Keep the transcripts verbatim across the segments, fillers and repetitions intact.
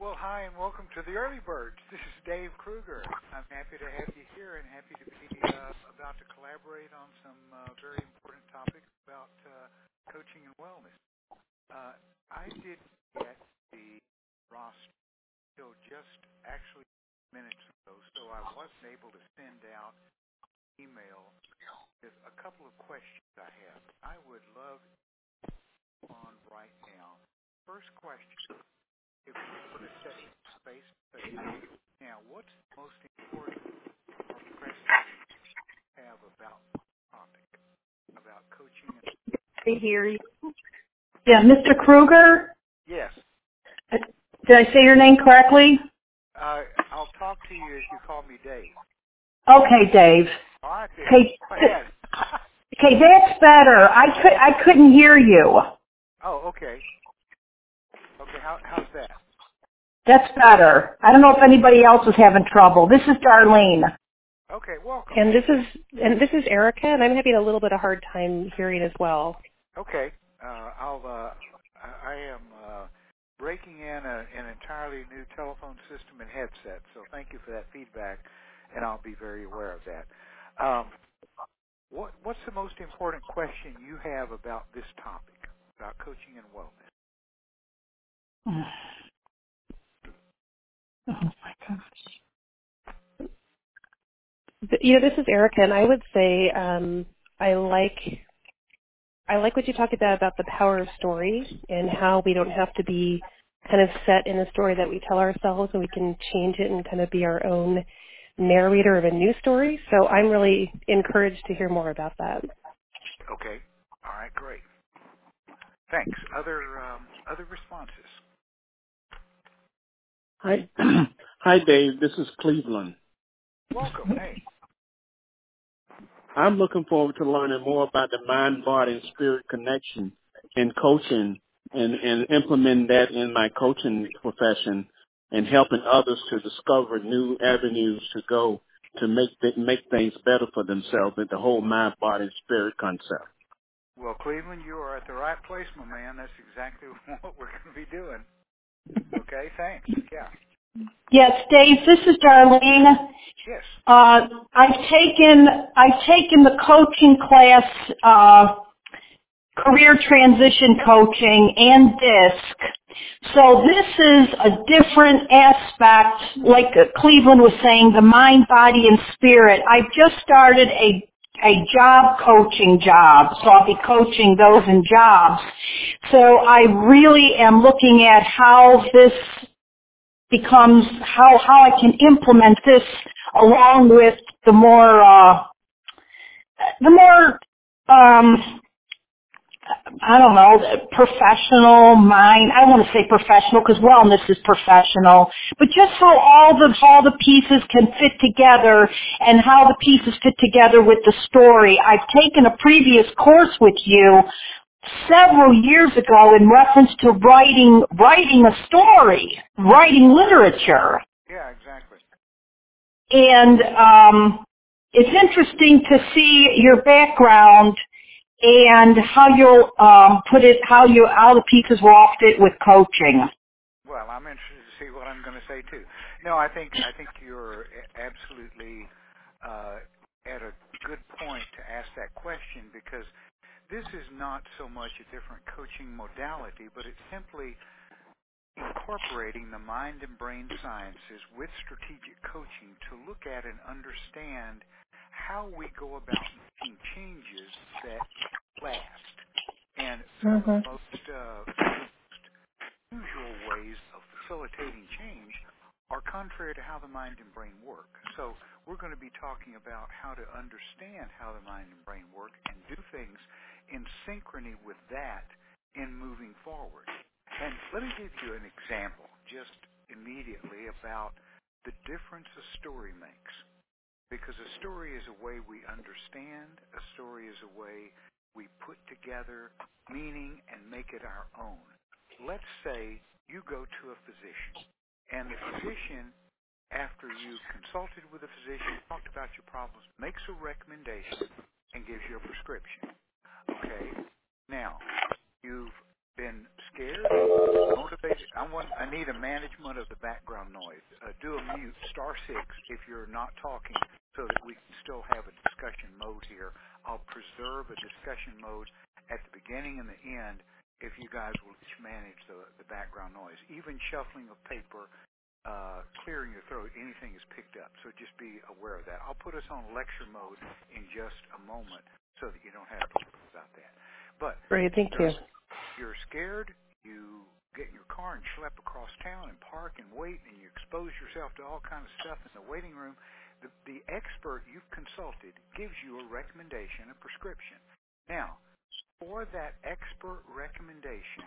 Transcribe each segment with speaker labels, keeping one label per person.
Speaker 1: Well, hi, and welcome to the Early Birds. This is Dave Kruger. I'm happy to have you here and happy to be uh, about to collaborate on some uh, very important topics about uh, coaching and wellness. Uh, I did get the roster till just actually minutes ago, so I wasn't able to send out email with a couple of questions I have. I would love on right now. First question. If we were to set face to face now, what's the most important or pressing have about topic, about coaching? And
Speaker 2: To hear you. Yeah, Mister Kruger.
Speaker 1: yes.
Speaker 2: Did I say your name correctly?
Speaker 1: Uh, I'll talk to you if you call me Dave.
Speaker 2: Okay, Dave.
Speaker 1: All right, then.
Speaker 2: Okay,
Speaker 1: Go ahead.
Speaker 2: okay, that's better. I could I couldn't hear you.
Speaker 1: Oh, okay. Okay, how, how's that?
Speaker 2: That's better. I don't know if anybody else is having trouble. This is Darlene.
Speaker 1: Okay, welcome.
Speaker 3: And this is and this is Erica, and I'm having a little bit of hard time hearing as well.
Speaker 1: Okay, uh, I'll. Uh, I I am uh, breaking in a, an entirely new telephone system and headset, so thank you for that feedback, and I'll be very aware of that. Um, what What's the most important question you have about this topic, about coaching and wellness?
Speaker 2: Oh my gosh.
Speaker 3: You know, this is Erica, and I would say um, I like I like what you talked about about the power of story and how we don't have to be kind of set in a story that we tell ourselves, and we can change it and kind of be our own narrator of a new story. So I'm really encouraged to hear more about that.
Speaker 1: Okay, all right, great. Thanks. Other um, other responses?
Speaker 4: Hi, hi, Dave. This is Cleveland.
Speaker 1: Welcome. Hey.
Speaker 4: I'm looking forward to learning more about the mind, body, and spirit connection in coaching, and, and implementing that in my coaching profession, and helping others to discover new avenues to go to make th- make things better for themselves with the whole mind, body, and spirit concept.
Speaker 1: Well, Cleveland, you are at the right place, my man. That's exactly what we're going to be doing. Okay, thanks. Yeah.
Speaker 2: Yes, Dave. This is Darlene.
Speaker 1: Yes.
Speaker 2: Uh, I've taken I've taken the coaching class. Uh, career transition coaching and DISC. So this is a different aspect, like Cleveland was saying, the mind, body, and spirit. I've just started a a job coaching job, so I'll be coaching those in jobs. So I really am looking at how this becomes, how, how I can implement this along with the more, uh, the more, um, I don't know, professional mind. I want to say professional because wellness is professional, but just how all the all the pieces can fit together and how the pieces fit together with the story. I've taken a previous course with you several years ago in reference to writing writing a story, writing literature,
Speaker 1: Yeah, exactly.
Speaker 2: and um, it's interesting to see your background and how you'll um, put it, how you how the pieces will all fit with coaching.
Speaker 1: Well, I'm interested to see what I'm going to say too. No, I think I think you're absolutely uh, at a good point to ask that question, because this is not so much a different coaching modality, but it's simply incorporating the mind and brain sciences with strategic coaching to look at and understand how we go about making changes that last. And some of the
Speaker 3: Mm-hmm.
Speaker 1: most uh, some of the most usual ways of facilitating change are contrary to how the mind and brain work. So we're going to be talking about how to understand how the mind and brain work and do things in synchrony with that in moving forward. And let me give you an example just immediately about the difference a story makes. Because a story is a way we understand, a story is a way we put together meaning and make it our own. Let's say you go to a physician, and the physician, after you've consulted with the physician, talked about your problems, makes a recommendation and gives you a prescription. Okay? Now, you've been scared, motivated. I want. I need a management of the background noise. Uh, do a mute, star six, if you're not talking, so that we can still have a discussion mode here. I'll preserve a discussion mode at the beginning and the end if you guys will each manage the, the background noise. Even shuffling of paper, uh, clearing your throat, anything is picked up. So just be aware of that. I'll put us on lecture mode in just a moment so that you don't have to worry about that. But
Speaker 3: Great, thank
Speaker 1: you're
Speaker 3: you.
Speaker 1: you're scared, you get in your car and schlep across town and park and wait, and you expose yourself to all kinds of stuff in the waiting room. The, the expert you've consulted gives you a recommendation, a prescription. Now, for that expert recommendation,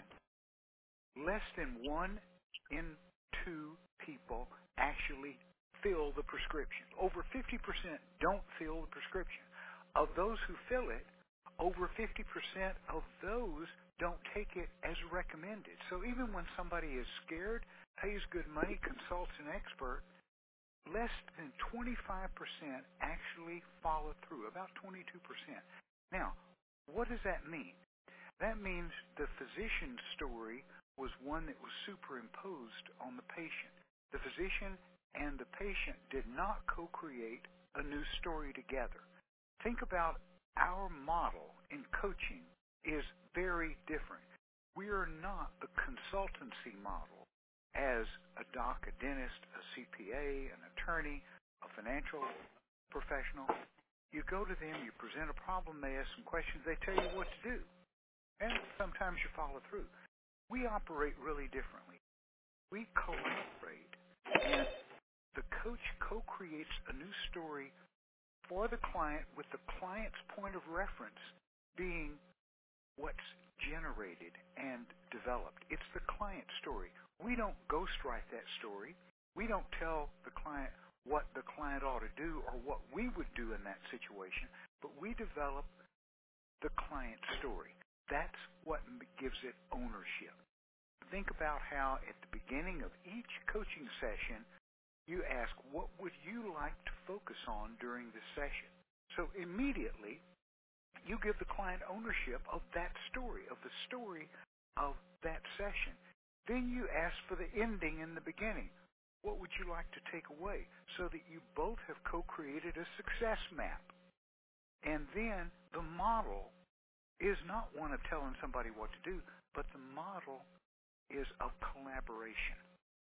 Speaker 1: less than one in two people actually fill the prescription. Over fifty percent don't fill the prescription. Of those who fill it, over fifty percent of those don't take it as recommended. So even when somebody is scared, pays good money, consults an expert, less than twenty-five percent actually follow through, about twenty-two percent. Now, what does that mean? That means the physician's story was one that was superimposed on the patient. The physician and the patient did not co-create a new story together. Think about our model in coaching is very different. We are not the consultancy model as a doc, a dentist, a C P A, an attorney, a financial professional. You go to them, you present a problem, they ask some questions, they tell you what to do. And sometimes you follow through. We operate really differently. We collaborate, and the coach co-creates a new story for the client with the client's point of reference being what's generated and developed. It's the client story. We don't ghostwrite that story. We don't tell the client what the client ought to do or what we would do in that situation, but we develop the client story. That's what gives it ownership. Think about how at the beginning of each coaching session, you ask, what would you like to focus on during this session? So immediately, you give the client ownership of that story, of the story of that session. Then you ask for the ending in the beginning. What would you like to take away? So that you both have co-created a success map. And then the model is not one of telling somebody what to do, but the model is of collaboration.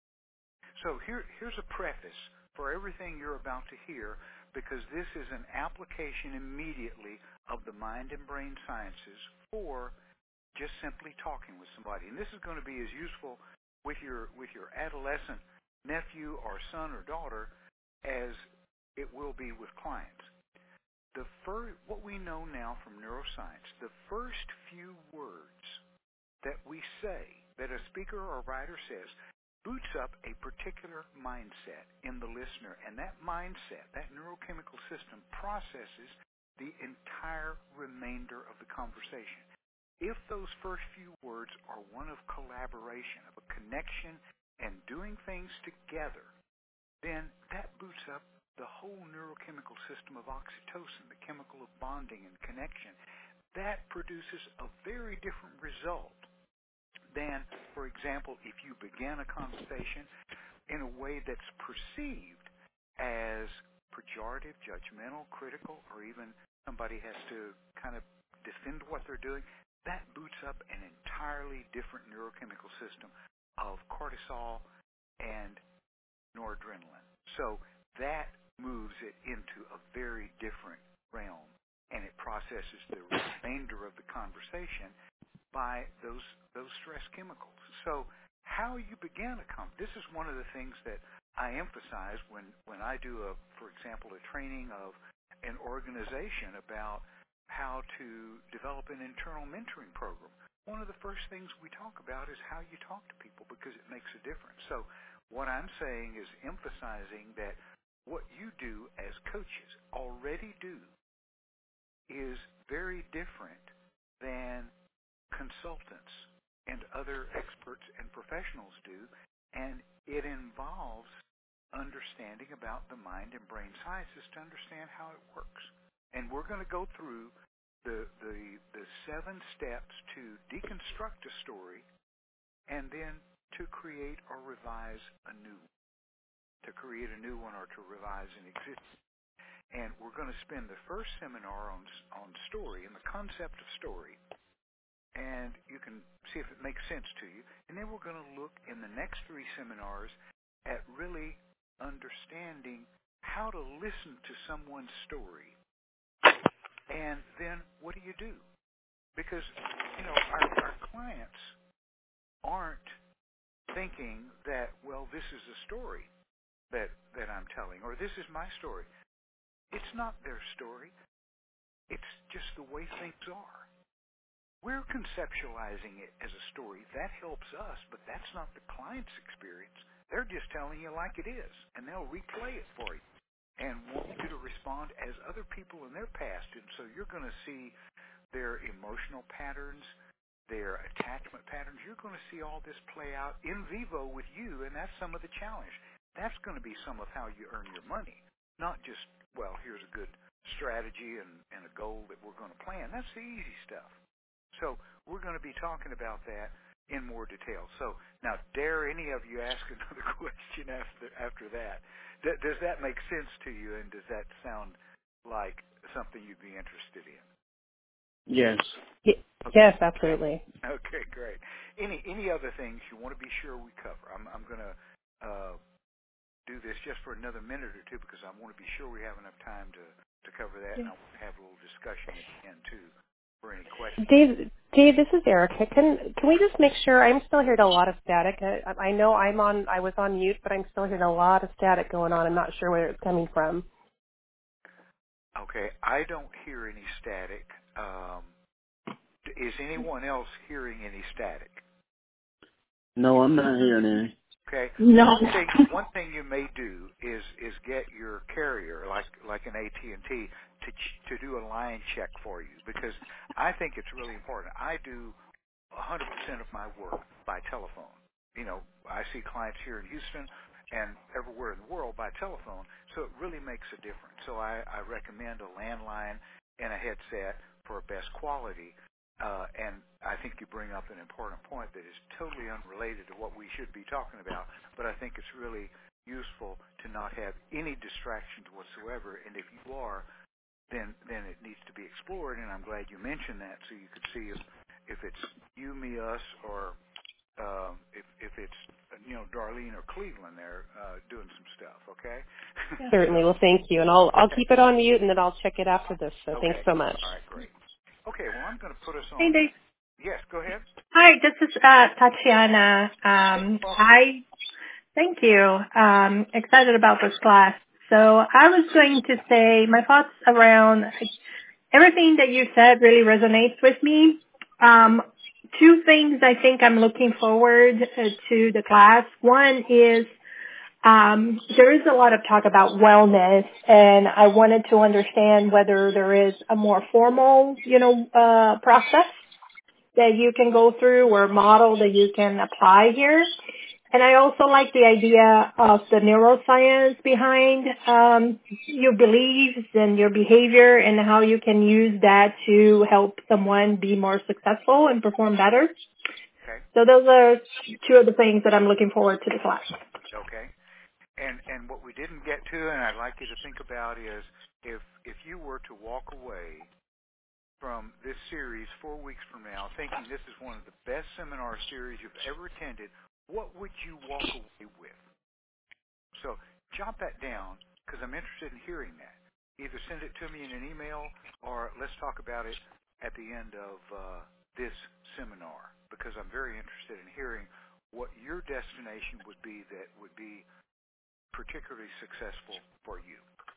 Speaker 1: So here, here's a preface for everything you're about to hear, because this is an application immediately of the mind and brain sciences for just simply talking with somebody. And this is going to be as useful with your with your adolescent nephew or son or daughter as it will be with clients. The first, what we know now from neuroscience, the first few words that we say, that a speaker or writer says, boots up a particular mindset in the listener, and that mindset, that neurochemical system, processes the entire remainder of the conversation. If those first few words are one of collaboration, of a connection and doing things together, then that boots up the whole neurochemical system of oxytocin, the chemical of bonding and connection. That produces a very different result than, for example, if you began a conversation in a way that's perceived as pejorative, judgmental, critical, or even somebody has to kind of defend what they're doing. That boots up an entirely different neurochemical system of cortisol and noradrenaline. So that moves it into a very different realm, and it processes the remainder of the conversation by those those stress chemicals. So how you began a com- this is one of the things that I emphasize when, when I do, a, for example, a training of an organization about how to develop an internal mentoring program. One of the first things we talk about is how you talk to people, because it makes a difference. So what I'm saying is emphasizing that what you do as coaches already do is very different than consultants and other experts and professionals do, and it involves understanding about the mind and brain sciences to understand how it works. And we're going to go through the, the, the seven steps to deconstruct a story and then to create or revise a new one, to create a new one or to revise an existing. And we're going to spend the first seminar on on story and the concept of story, and you can see if it makes sense to you. And then we're going to look in the next three seminars at really understanding how to listen to someone's story. And then what do you do? Because, you know, our, our clients aren't thinking that, well, this is a story that, that I'm telling, or this is my story. It's not their story. It's just the way things are. We're conceptualizing it as a story. That helps us, but that's not the client's experience. They're just telling you like it is, and they'll replay it for you and want you to respond as other people in their past. And so you're going to see their emotional patterns, their attachment patterns. You're going to see all this play out in vivo with you, and that's some of the challenge. That's going to be some of how you earn your money, not just, well, here's a good strategy and, and a goal that we're going to plan. That's the easy stuff. So we're going to be talking about that in more detail. So now, dare any of you ask another question after after that? D- does that make sense to you, and does that sound like something you'd be interested in?
Speaker 4: Yes.
Speaker 3: Y- Yes, absolutely.
Speaker 1: Okay, great. Any any other things you want to be sure we cover? I'm I'm going to uh, do this just for another minute or two because I want to be sure we have enough time to, to cover that, and I want to have a little discussion at the end too for any questions.
Speaker 3: Dave, Dave, this is Erica. Can can we just make sure? I'm still hearing a lot of static. I, I know I'm on. I was on mute, but I'm still hearing a lot of static going on. I'm not sure where it's coming from.
Speaker 1: Okay, I don't hear any static. Um, is anyone else hearing any static?
Speaker 4: No, I'm not hearing any.
Speaker 1: Okay.
Speaker 2: No.
Speaker 1: One thing, one thing you may do is is get your carrier, like like an A T and T, to ch- to do a line check for you, because I think it's really important. I do one hundred percent of my work by telephone. You know, I see clients here in Houston and everywhere in the world by telephone, so it really makes a difference. So I, I recommend a landline and a headset for best quality. Uh, and I think you bring up an important point that is totally unrelated to what we should be talking about, but I think it's really useful to not have any distractions whatsoever. And if you are, then then it needs to be explored. And I'm glad you mentioned that, so you could see if if it's you, me, us, or um, if if it's you know Darlene or Cleveland there uh, doing some stuff. Okay.
Speaker 3: Certainly. Well, thank you, and I'll I'll keep it on mute, and then I'll check it after this. So thanks
Speaker 1: Okay.
Speaker 3: so much.
Speaker 1: All right. Great. Okay. Well, I'm going to put us
Speaker 5: Hey,
Speaker 1: on.
Speaker 5: Dave.
Speaker 1: Yes. Go ahead.
Speaker 5: Hi, this is uh, Tatiana. Um,
Speaker 1: Well,
Speaker 5: I thank you. Um, excited about this class. So I was going to say my thoughts around everything that you said really resonates with me. Um, two things I think I'm looking forward uh, to the class. One is um, there is a lot of talk about wellness, and I wanted to understand whether there is a more formal, you know, uh, process that you can go through or model that you can apply here. And I also like the idea of the neuroscience behind um, your beliefs and your behavior and how you can use that to help someone be more successful and perform better.
Speaker 1: okay.
Speaker 5: So those are two of the things that I'm looking forward to the class.
Speaker 1: Okay. And and what we didn't get to, and I'd like you to think about, is if if you were to walk away from this series four weeks from now thinking this is one of the best seminar series you've ever attended, what would you walk away with? So jot that down, because I'm interested in hearing that. Either send it to me in an email, or let's talk about it at the end of uh, this seminar, because I'm very interested in hearing what your destination would be that would be particularly successful for you.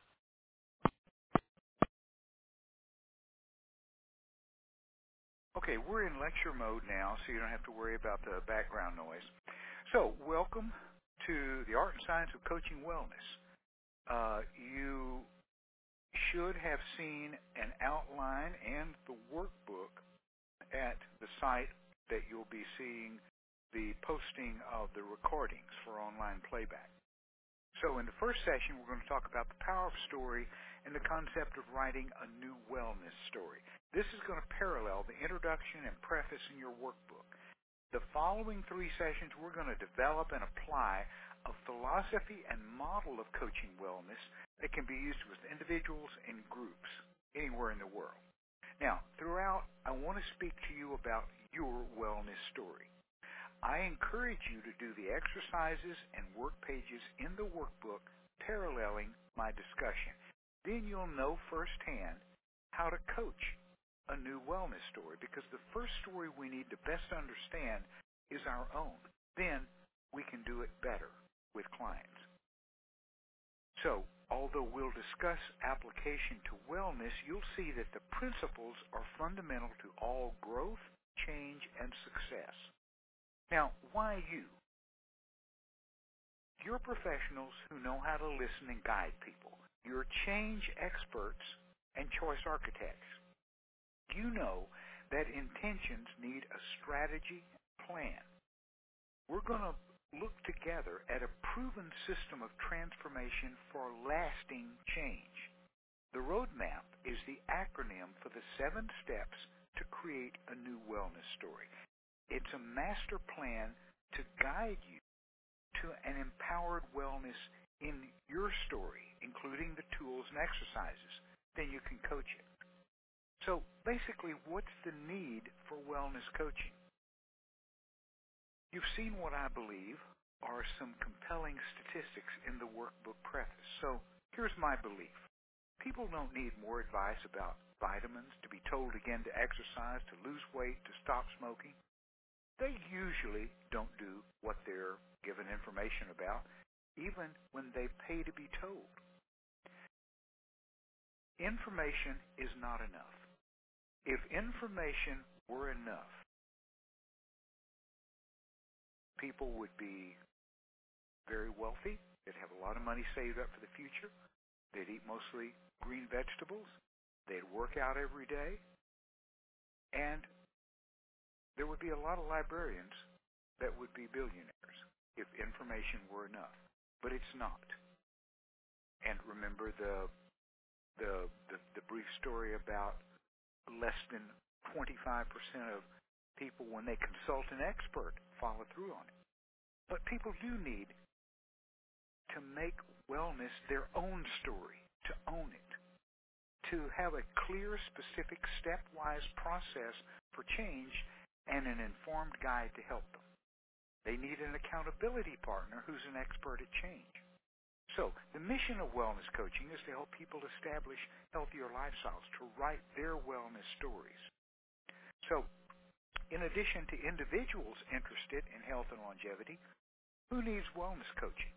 Speaker 1: Okay, we're in lecture mode now, so you don't have to worry about the background noise. So, welcome to the Art and Science of Coaching Wellness. Uh, you should have seen an outline and the workbook at the site that you'll be seeing the posting of the recordings for online playback. So in the first session, we're going to talk about the power of story and the concept of writing a new wellness story. This is going to parallel the introduction and preface in your workbook. The following three sessions, we're going to develop and apply a philosophy and model of coaching wellness that can be used with individuals and groups anywhere in the world. Now, throughout, I want to speak to you about your wellness story. I encourage you to do the exercises and work pages in the workbook paralleling my discussion. Then you'll know firsthand how to coach a new wellness story, because the first story we need to best understand is our own. Then we can do it better with clients. So, although we'll discuss application to wellness, you'll see that the principles are fundamental to all growth, change, and success. Now, why you? You're professionals who know how to listen and guide people. You're change experts and choice architects. You know that intentions need a strategy plan. We're going to look together at a proven system of transformation for lasting change. The roadmap is the acronym for the seven steps to create a new wellness story. It's a master plan to guide you to an empowered wellness in your story, including the tools and exercises. Then you can coach it. So basically, what's the need for wellness coaching? You've seen what I believe are some compelling statistics in the workbook preface. So here's my belief. People don't need more advice about vitamins, to be told again to exercise, to lose weight, to stop smoking. They usually don't do what they're given information about, even when they pay to be told. Information is not enough. If information were enough, people would be very wealthy. They'd have a lot of money saved up for the future. They'd eat mostly green vegetables. They'd work out every day. And there would be a lot of librarians that would be billionaires if information were enough. But it's not. And remember the the the, the brief story about less than twenty-five percent of people, when they consult an expert, follow through on it. But people do need to make wellness their own story, to own it, to have a clear, specific, stepwise process for change and an informed guide to help them. They need an accountability partner who's an expert at change. So the mission of wellness coaching is to help people establish healthier lifestyles, to write their wellness stories. So in addition to individuals interested in health and longevity, who needs wellness coaching?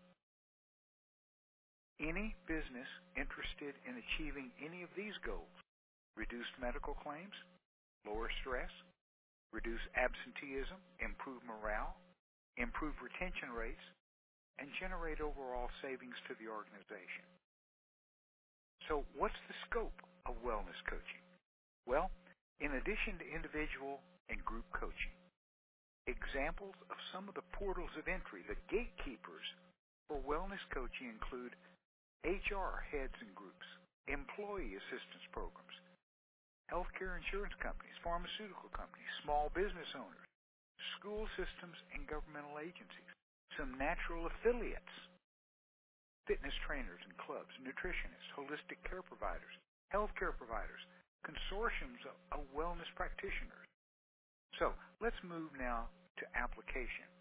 Speaker 1: Any business interested in achieving any of these goals: reduced medical claims, lower stress, reduce absenteeism, improve morale, improve retention rates, and generate overall savings to the organization. So what's the scope of wellness coaching? Well, in addition to individual and group coaching, examples of some of the portals of entry, the gatekeepers for wellness coaching, include H R heads and groups, employee assistance programs, healthcare insurance companies, pharmaceutical companies, small business owners, school systems and governmental agencies, some natural affiliates, fitness trainers and clubs, nutritionists, holistic care providers, healthcare providers, consortiums of, of wellness practitioners. So let's move now to application.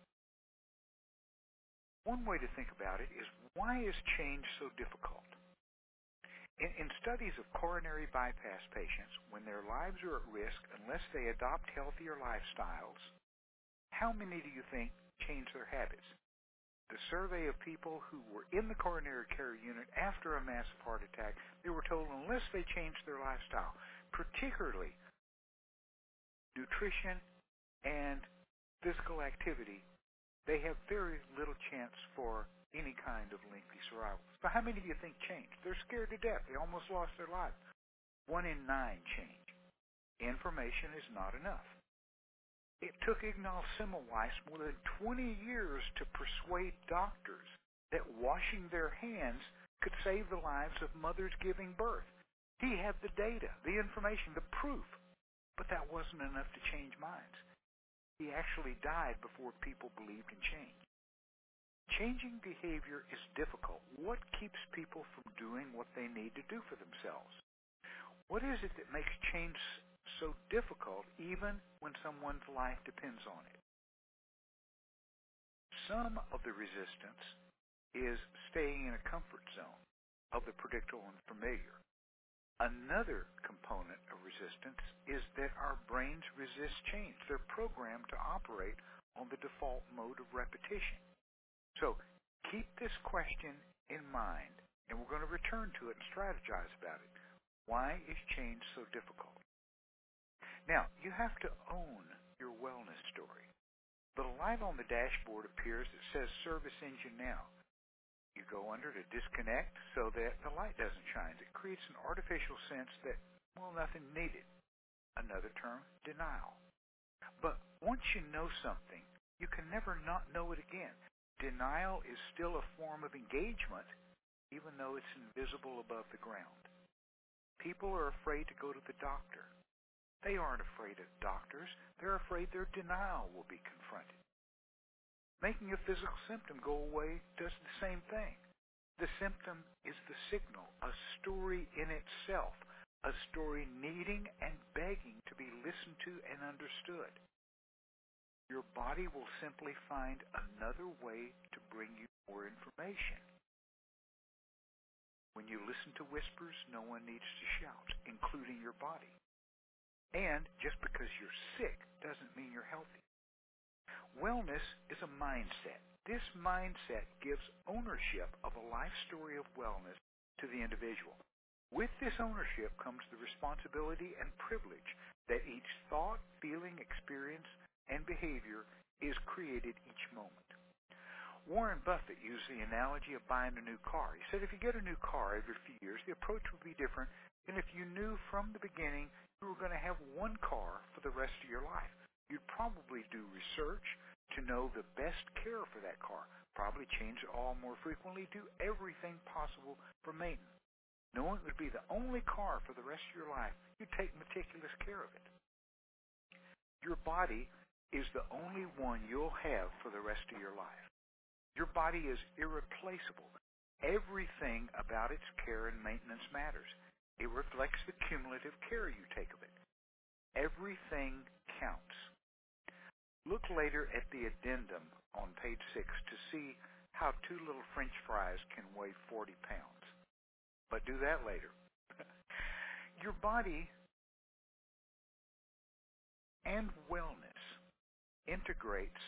Speaker 1: One way to think about it is, why is change so difficult? In, in studies of coronary bypass patients, when their lives are at risk unless they adopt healthier lifestyles, how many do you think change their habits? The survey of people who were in the coronary care unit after a massive heart attack, they were told unless they changed their lifestyle, particularly nutrition and physical activity, they have very little chance for any kind of lengthy survival. So how many do you think changed? They're scared to death. They almost lost their life. One in nine changed. Information is not enough. It took Ignaz Semmelweis more than twenty years to persuade doctors that washing their hands could save the lives of mothers giving birth. He had the data, the information, the proof, but that wasn't enough to change minds. He actually died before people believed in change. Changing behavior is difficult. What keeps people from doing what they need to do for themselves? What is it that makes change so difficult even when someone's life depends on it? Some of the resistance is staying in a comfort zone of the predictable and familiar. Another component of resistance is that our brains resist change. They're programmed to operate on the default mode of repetition. So keep this question in mind, and we're going to return to it and strategize about it. Why is change so difficult? Now, you have to own your wellness story. The light on the dashboard appears that says Service Engine Now. You go under to disconnect so that the light doesn't shine. It creates an artificial sense that, well, nothing needed. Another term, denial. But once you know something, you can never not know it again. Denial is still a form of engagement, even though it's invisible above the ground. People are afraid to go to the doctor. They aren't afraid of doctors. They're afraid their denial will be confronted. Making a physical symptom go away does the same thing. The symptom is the signal, a story in itself, a story needing and begging to be listened to and understood. Your body will simply find another way to bring you more information. When you listen to whispers, no one needs to shout, including your body. And just because you're sick doesn't mean you're healthy. Wellness is a mindset. This mindset gives ownership of a life story of wellness to the individual. With this ownership comes the responsibility and privilege that each thought, feeling, experience, and behavior is created each moment. Warren Buffett used the analogy of buying a new car. He said if you get a new car every few years, the approach would be different than if you knew from the beginning you were going to have one car for the rest of your life. You'd probably do research to know the best care for that car, probably change it all more frequently, do everything possible for maintenance. Knowing it would be the only car for the rest of your life, you'd take meticulous care of it. Your body is the only one you'll have for the rest of your life. Your body is irreplaceable. Everything about its care and maintenance matters. It reflects the cumulative care you take of it. Everything counts. Look later at the addendum on page six to see how two little French fries can weigh forty pounds. But do that later. Your body and wellness integrates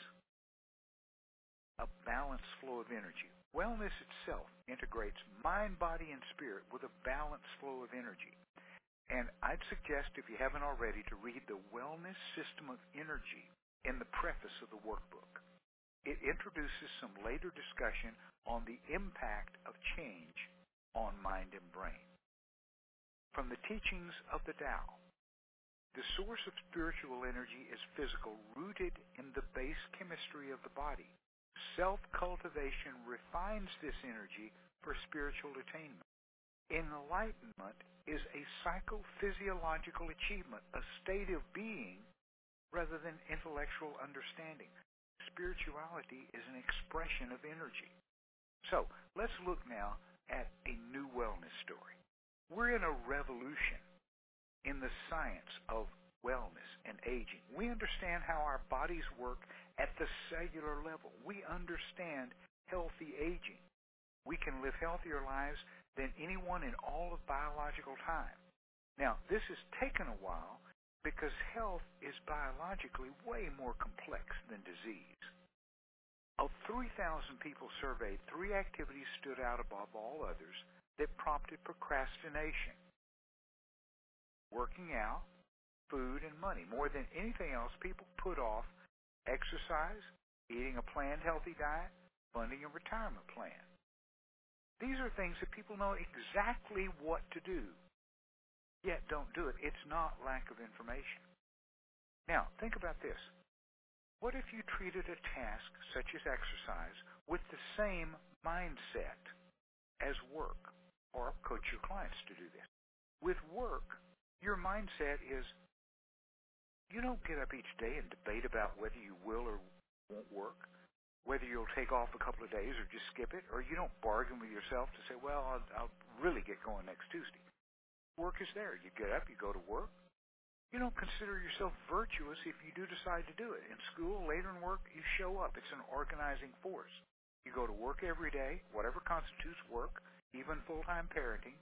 Speaker 1: a balanced flow of energy. Wellness itself integrates mind, body, and spirit with a balanced flow of energy. And I'd suggest, if you haven't already, to read the Wellness System of Energy in the preface of the workbook. It introduces some later discussion on the impact of change on mind and brain. From the teachings of the Tao, the source of spiritual energy is physical, rooted in the base chemistry of the body. Self-cultivation refines this energy for spiritual attainment. Enlightenment is a psychophysiological achievement, a state of being rather than intellectual understanding. Spirituality is an expression of energy. So, let's look now at a new wellness story. We're in a revolution in the science of wellness and aging. We understand how our bodies work at the cellular level. We understand healthy aging. We can live healthier lives than anyone in all of biological time. Now, this has taken a while because health is biologically way more complex than disease. Of three thousand people surveyed, three activities stood out above all others that prompted procrastination. Working out, food, and money. More than anything else, people put off exercise, eating a planned healthy diet, funding a retirement plan. These are things that people know exactly what to do, yet don't do it. It's not lack of information. Now, think about this. What if you treated a task, such as exercise, with the same mindset as work, or coach your clients to do this? With work, your mindset is, You don't get up each day and debate about whether you will or won't work, whether you'll take off a couple of days or just skip it, or you don't bargain with yourself to say, well, I'll, I'll really get going next Tuesday. Work is there. You get up, you go to work. You don't consider yourself virtuous if you do decide to do it. In school, later in work, you show up. It's an organizing force. You go to work every day, whatever constitutes work, even full-time parenting.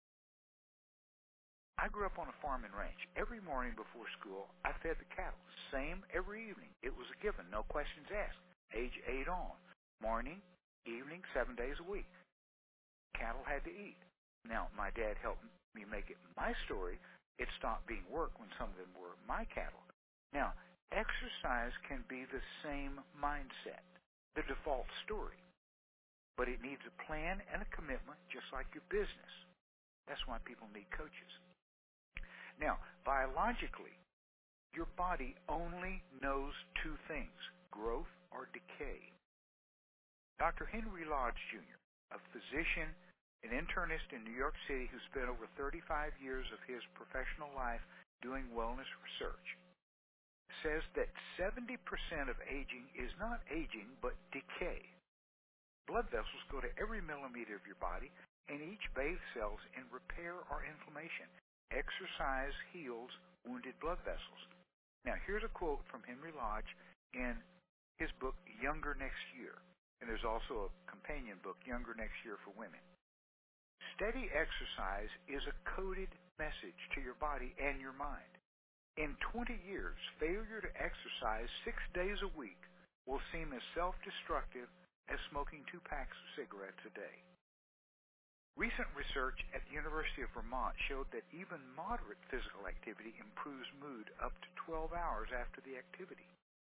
Speaker 1: I grew up on a farm and ranch. Every morning before school, I fed the cattle. Same every evening. It was a given, no questions asked. Age eight on. Morning, evening, seven days a week. Cattle had to eat. Now, my dad helped me make it my story. It stopped being work when some of them were my cattle. Now, exercise can be the same mindset, the default story. But it needs a plan and a commitment, just like your business. That's why people need coaches. Now, biologically, your body only knows two things, growth or decay. Doctor Henry Lodge, Junior, a physician, an internist in New York City who spent over thirty-five years of his professional life doing wellness research, says that seventy percent of aging is not aging, but decay. Blood vessels go to every millimeter of your body, and each bathe cells in repair or inflammation. Exercise heals wounded blood vessels. Now, here's a quote from Henry Lodge in his book, Younger Next Year. And there's also a companion book, Younger Next Year for Women. Steady exercise is a coded message to your body and your mind. In twenty years, failure to exercise six days a week will seem as self-destructive as smoking two packs of cigarettes a day. Recent research at the University of Vermont showed that even moderate physical activity improves mood up to twelve hours after the activity.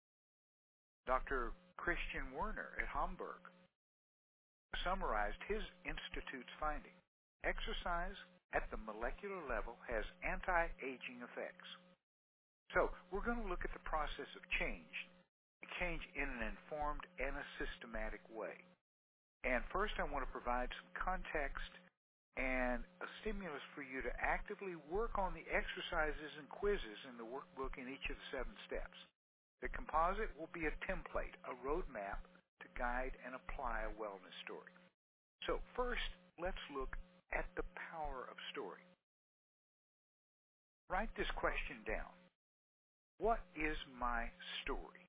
Speaker 1: Doctor Christian Werner at Hamburg summarized his institute's finding. Exercise at the molecular level has anti-aging effects. So we're going to look at the process of change, change in an informed and a systematic way. And first I want to provide some context and a stimulus for you to actively work on the exercises and quizzes in the workbook in each of the seven steps. The composite will be a template, a roadmap to guide and apply a wellness story. So first, let's look at the power of story. Write this question down. What is my story?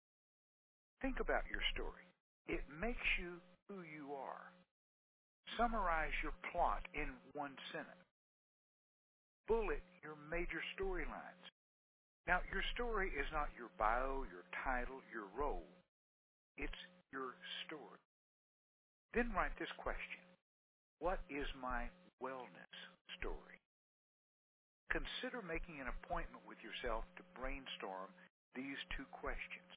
Speaker 1: Think about your story. It makes you who you are. Summarize your plot in one sentence. Bullet your major storylines. Now, your story is not your bio, your title, your role. It's your story. Then write this question. What is my wellness story? Consider making an appointment with yourself to brainstorm these two questions.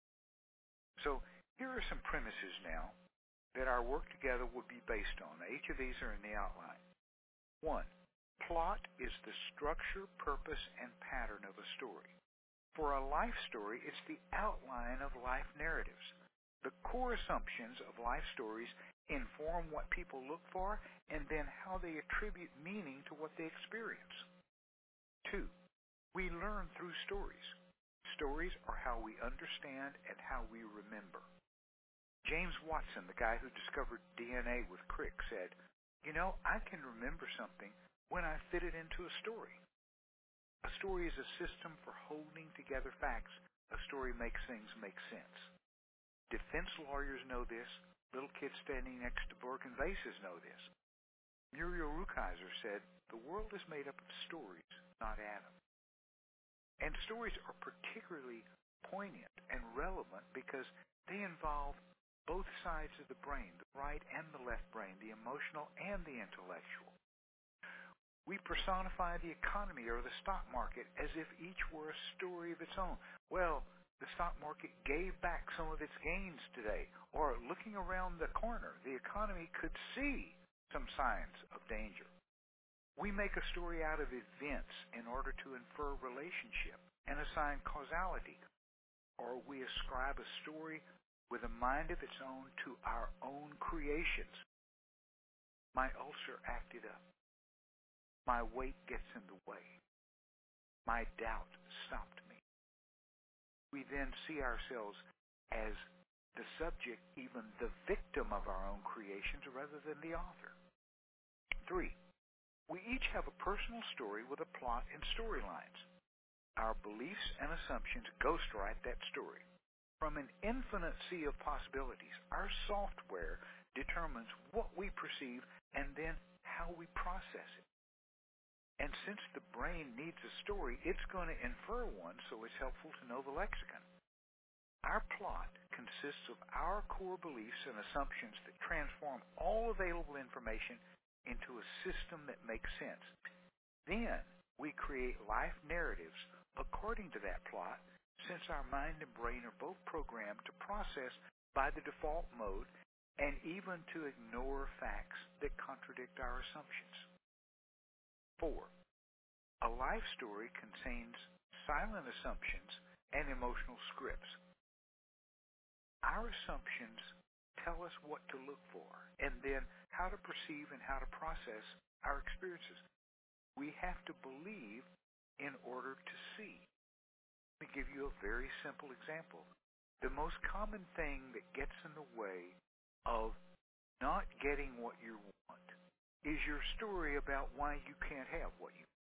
Speaker 1: So, here are some premises now that our work together would be based on. Each of these are in the outline. One, plot is the structure, purpose, and pattern of a story. For a life story, it's the outline of life narratives. The core assumptions of life stories inform what people look for and then how they attribute meaning to what they experience. Two, we learn through stories. Stories are how we understand and how we remember. James Watson, the guy who discovered D N A with Crick, said, you know, I can remember something when I fit it into a story. A story is a system for holding together facts. A story makes things make sense. Defense lawyers know this. Little kids standing next to broken vases know this. Muriel Rukeyser said, the world is made up of stories, not atoms. And stories are particularly poignant and relevant because they involve both sides of the brain, the right and the left brain, the emotional and the intellectual. We personify the economy or the stock market as if each were a story of its own. Well, the stock market gave back some of its gains today, or looking around the corner, the economy could see some signs of danger. We make a story out of events in order to infer relationship and assign causality, or we ascribe a story with a mind of its own to our own creations. My ulcer acted up. My weight gets in the way. My doubt stopped me. we then see ourselves as the subject, even the victim of our own creations rather than the author. Three, we each have a personal story with a plot and storylines. Our beliefs and assumptions ghostwrite that story. From an infinite sea of possibilities, our software determines what we perceive and then how we process it. And since the brain needs a story, it's going to infer one, so it's helpful to know the lexicon. Our plot consists of our core beliefs and assumptions that transform all available information into a system that makes sense. Then we create life narratives according to that plot, since our mind and brain are both programmed to process by the default mode and even to ignore facts that contradict our assumptions. Four, a life story contains silent assumptions and emotional scripts. Our assumptions tell us what to look for and then how to perceive and how to process our experiences. We have to believe in order to see. Let me give you a very simple example. The most common thing that gets in the way of not getting what you want is your story about why you can't have what you want.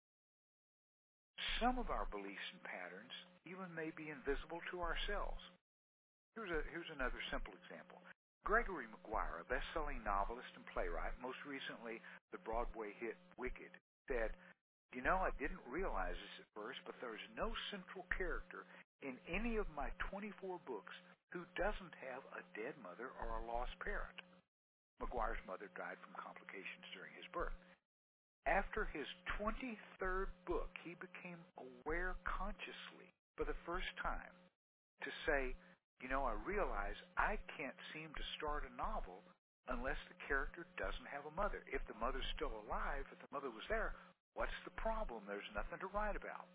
Speaker 1: Some of our beliefs and patterns even may be invisible to ourselves. Here's, a, here's another simple example. Gregory Maguire, a best-selling novelist and playwright, most recently the Broadway hit Wicked, said, "You know, I didn't realize this at first, but there's no central character in any of my twenty-four books who doesn't have a dead mother or a lost parent." Maguire's mother died from complications during his birth. After his twenty-third book, he became aware consciously for the first time to say, "You know, I realize I can't seem to start a novel unless the character doesn't have a mother. If the mother's still alive, if the mother was there, what's the problem? There's nothing to write about."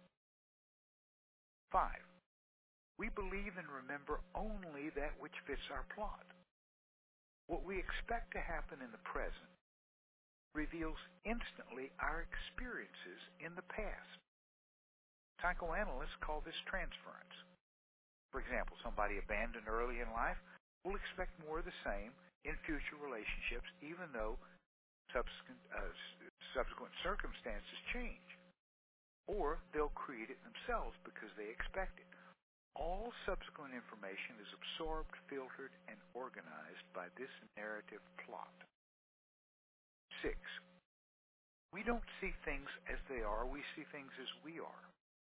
Speaker 1: Five, we believe and remember only that which fits our plot. What we expect to happen in the present reveals instantly our experiences in the past. Psychoanalysts call this transference. For example, somebody abandoned early in life will expect more of the same in future relationships, even though subsequent, uh, subsequent circumstances change. Or they'll create it themselves because they expect it. All subsequent information is absorbed, filtered, and organized by this narrative plot. Six, we don't see things as they are, we see things as we are.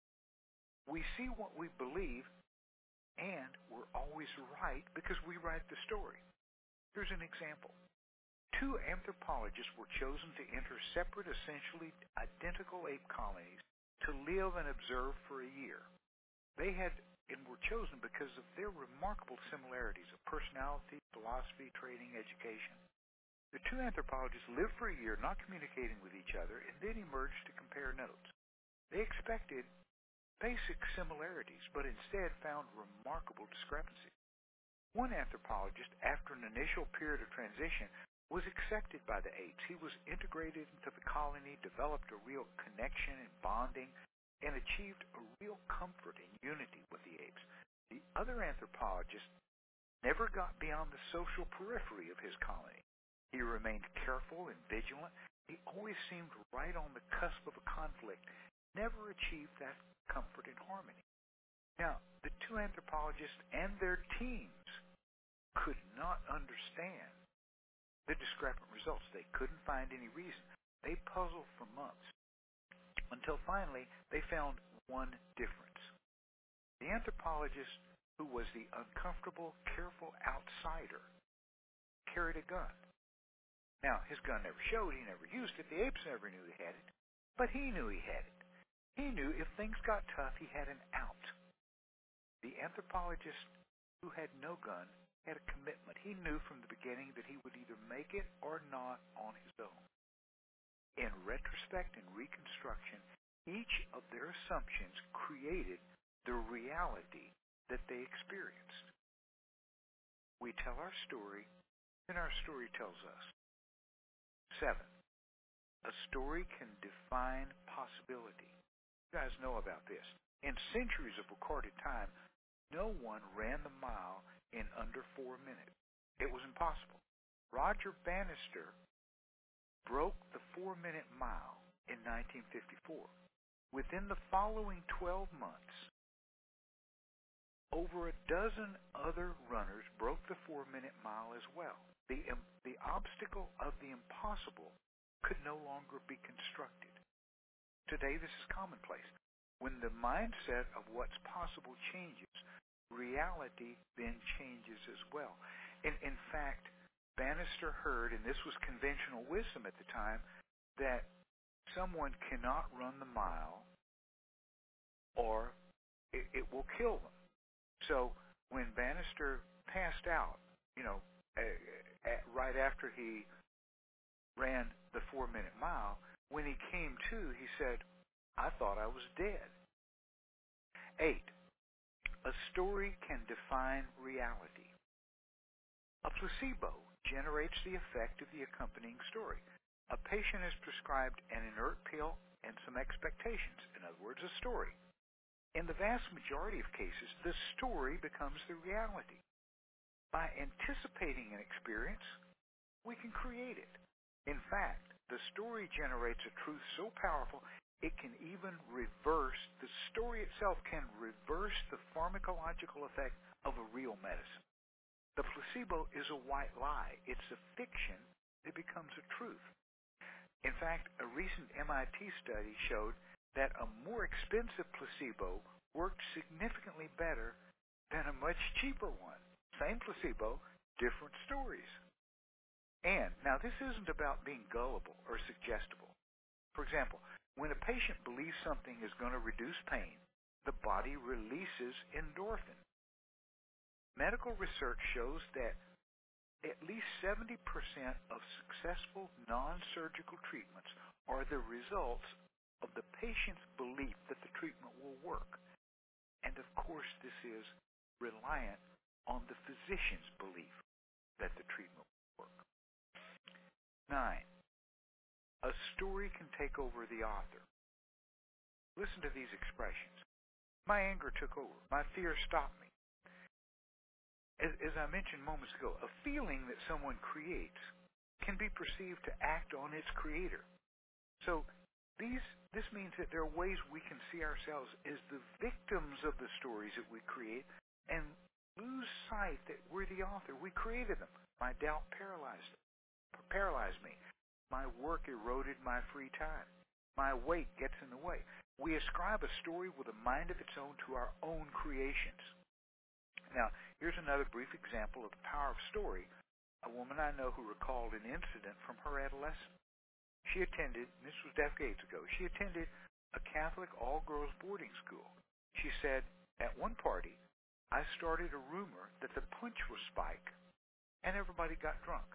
Speaker 1: We see what we believe, and we're always right because we write the story. Here's an example. Two anthropologists were chosen to enter separate, essentially identical ape colonies to live and observe for a year. They had and were chosen because of their remarkable similarities of personality, philosophy, training, education. The two anthropologists lived for a year not communicating with each other and then emerged to compare notes. They expected basic similarities, but instead found remarkable discrepancies. One anthropologist, after an initial period of transition, was accepted by the apes. He was integrated into the colony, developed a real connection and bonding, and achieved a real comfort and unity with the apes. The other anthropologist never got beyond the social periphery of his colony. He remained careful and vigilant. He always seemed right on the cusp of a conflict, never achieved that comfort and harmony. Now, the two anthropologists and their teams could not understand the discrepant results. They couldn't find any reason. They puzzled for months until finally they found one difference. The anthropologist who was the uncomfortable, careful outsider carried a gun. Now, his gun never showed, he never used it, the apes never knew he had it, but he knew he had it. He knew if things got tough, he had an out. The anthropologist who had no gun had a commitment. He knew from the beginning that he would either make it or not on his own. In retrospect and reconstruction, each of their assumptions created the reality that they experienced. We tell our story, and our story tells us. Seven, a story can define possibility. You guys know about this. In centuries of recorded time, no one ran the mile in under four minutes. It was impossible. Roger Bannister broke the four-minute mile in nineteen fifty-four. Within the following twelve months, over a dozen other runners broke the four-minute mile as well. The, the obstacle of the impossible could no longer be constructed. Today, this is commonplace. When the mindset of what's possible changes, reality then changes as well. In, in fact, Bannister heard, and this was conventional wisdom at the time, that someone cannot run the mile or it, it will kill them. So when Bannister passed out, you know, uh, uh, right after he ran the four-minute mile, when he came to, he said, I thought I was dead. Eight, a story can define reality. A placebo generates the effect of the accompanying story. A patient is prescribed an inert pill and some expectations, in other words, a story. In the vast majority of cases, the story becomes the reality. By anticipating an experience, we can create it. In fact, the story generates a truth so powerful, it can even reverse, the story itself can reverse the pharmacological effect of a real medicine. The placebo is a white lie. It's a fiction that becomes a truth. In fact, a recent M I T study showed that a more expensive placebo worked significantly better than a much cheaper one. Same placebo, different stories. And, now this isn't about being gullible or suggestible. For example, when a patient believes something is going to reduce pain, the body releases endorphin. Medical research shows that at least seventy percent of successful non-surgical treatments are the results of the patient's belief that the treatment will work. And of course, this is reliant on the physician's belief that the treatment will work. Nine, a story can take over the author. Listen to these expressions. My anger took over. My fear stopped me. As, as I mentioned moments ago, a feeling that someone creates can be perceived to act on its creator. So these, this means that there are ways we can see ourselves as the victims of the stories that we create and lose sight that we're the author. We created them. My doubt paralyzed, paralyzed me. My work eroded my free time. My weight gets in the way. We ascribe a story with a mind of its own to our own creations. Now, here's another brief example of the power of story. A woman I know who recalled an incident from her adolescence. She attended, and this was decades ago, she attended a Catholic all-girls boarding school. She said, at one party, I started a rumor that the punch was Spike, and everybody got drunk.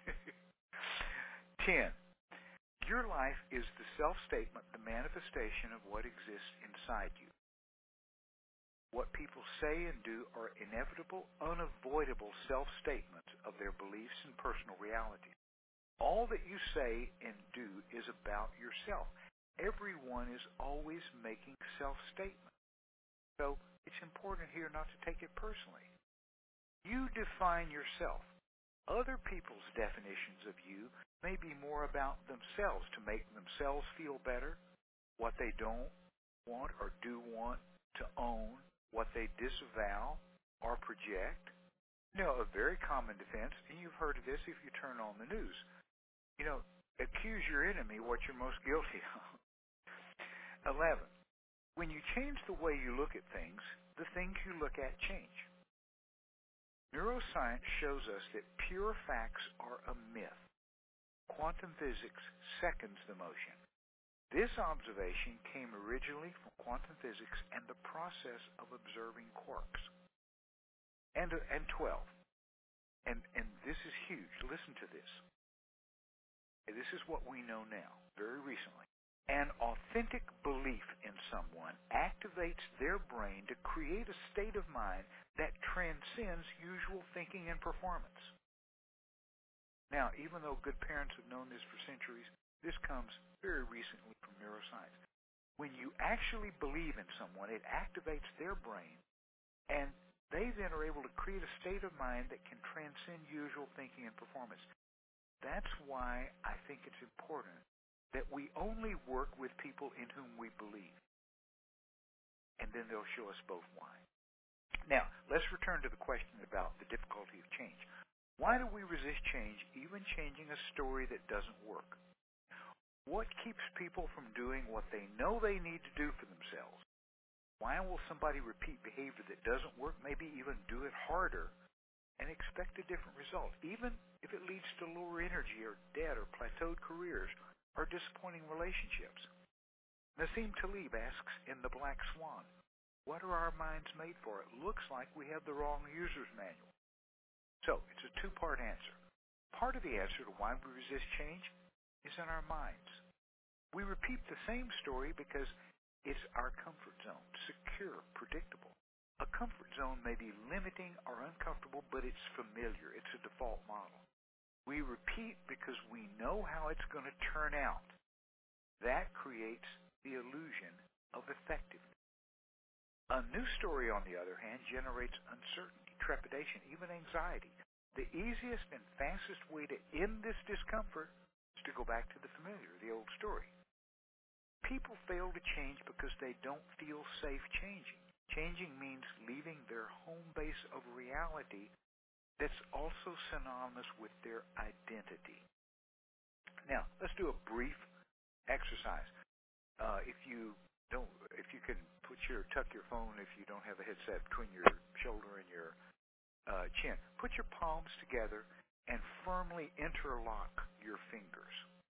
Speaker 1: Ten, your life is the self-statement, the manifestation of what exists inside you. What people say and do are inevitable, unavoidable self-statements of their beliefs and personal realities. All that you say and do is about yourself. Everyone is always making self-statements. So it's important here not to take it personally. You define yourself. Other people's definitions of you may be more about themselves, to make themselves feel better, what they don't want or do want to own, what they disavow or project. You know, a very common defense, and you've heard of this if you turn on the news. You know, accuse your enemy what you're most guilty of. Eleven, when you change the way you look at things, the things you look at change. Neuroscience shows us that pure facts are a myth. Quantum physics seconds the motion. This observation came originally from quantum physics and the process of observing quarks. And, and twelve, and, and this is huge, listen to this. This is what we know now, very recently. An authentic belief in someone activates their brain to create a state of mind that transcends usual thinking and performance. Now, even though good parents have known this for centuries, this comes very recently from neuroscience. When you actually believe in someone, it activates their brain, and they then are able to create a state of mind that can transcend usual thinking and performance. That's why I think it's important that we only work with people in whom we believe, and then they'll show us both why. Now, let's return to the question about the difficulty of change. Why do we resist change, even changing a story that doesn't work? What keeps people from doing what they know they need to do for themselves? Why will somebody repeat behavior that doesn't work, maybe even do it harder, and expect a different result, even if it leads to lower energy or debt or plateaued careers or disappointing relationships? Nassim Taleb asks in The Black Swan, what are our minds made for? It looks like we have the wrong user's manual. So it's a two-part answer. Part of the answer to why we resist change is in our minds. We repeat the same story because it's our comfort zone, secure, predictable. A comfort zone may be limiting or uncomfortable, but it's familiar. It's a default model. We repeat because we know how it's going to turn out. That creates the illusion of effectiveness. A new story, on the other hand, generates uncertainty, trepidation, even anxiety. The easiest and fastest way to end this discomfort is to go back to the familiar, the old story. People fail to change because they don't feel safe changing. Changing means leaving their home base of reality that's also synonymous with their identity. Now, let's do a brief exercise. Uh, if you don't, if you can put your tuck your phone, if you don't have a headset between your shoulder and your uh, chin, put your palms together and firmly interlock your fingers